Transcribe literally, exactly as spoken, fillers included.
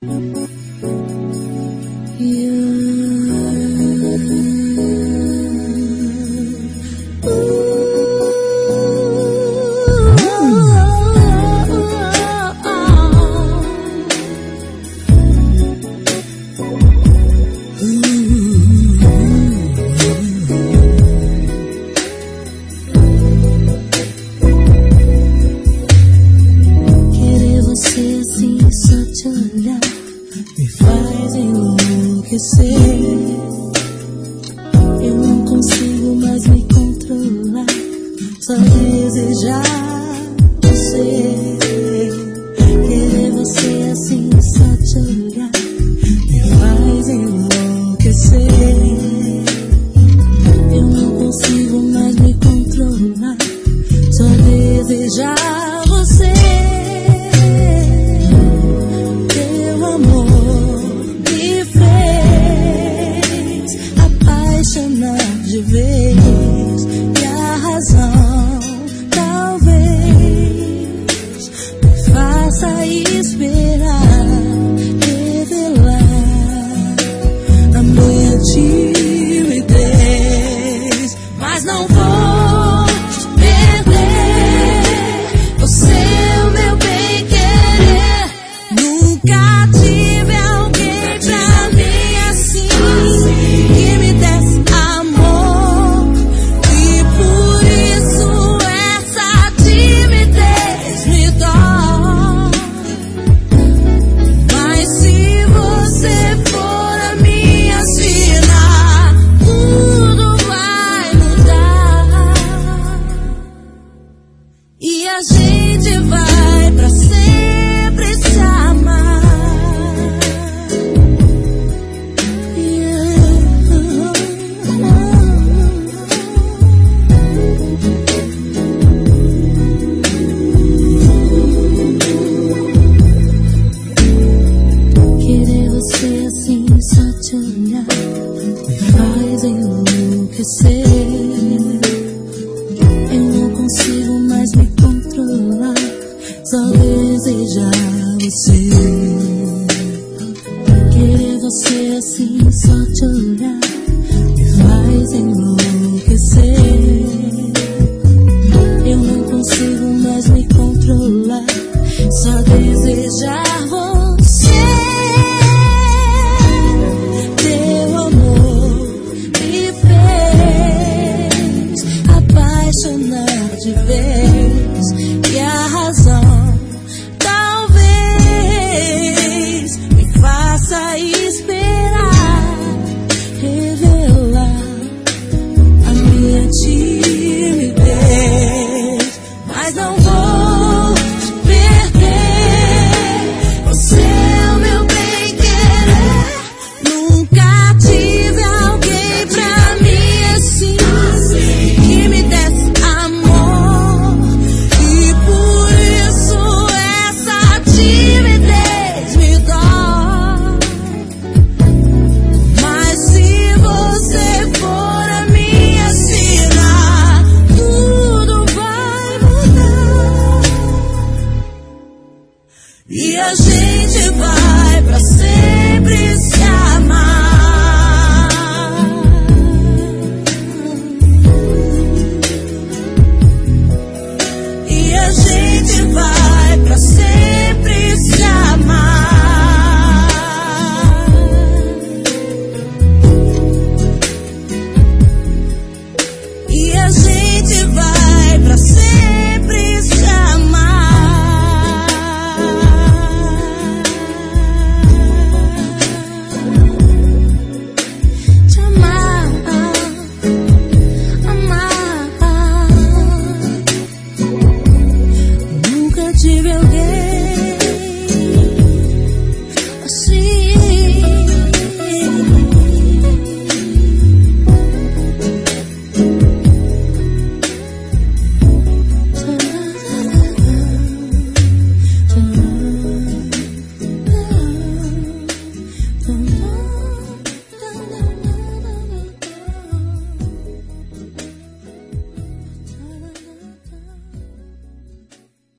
Me faz enlouquecer. Eu não consigo mais me controlar, só desejar você. Querer você assim, só te olhar, me faz enlouquecer. Eu não consigo mais me controlar, só desejar você. De vez, e a razão talvez me faça esperar, revelar a minha timidez, mas não vou te perder. Você é o meu bem querer. Nunca tive alguém pra mim assim, que me desse e a gente vai pra sempre se amar. Yeah. Querer você assim, só te olhar, me faz enlouquecer. Consigo mais me controlar, só desejar você. Querer você assim, só te olhar, me faz enlouquecer.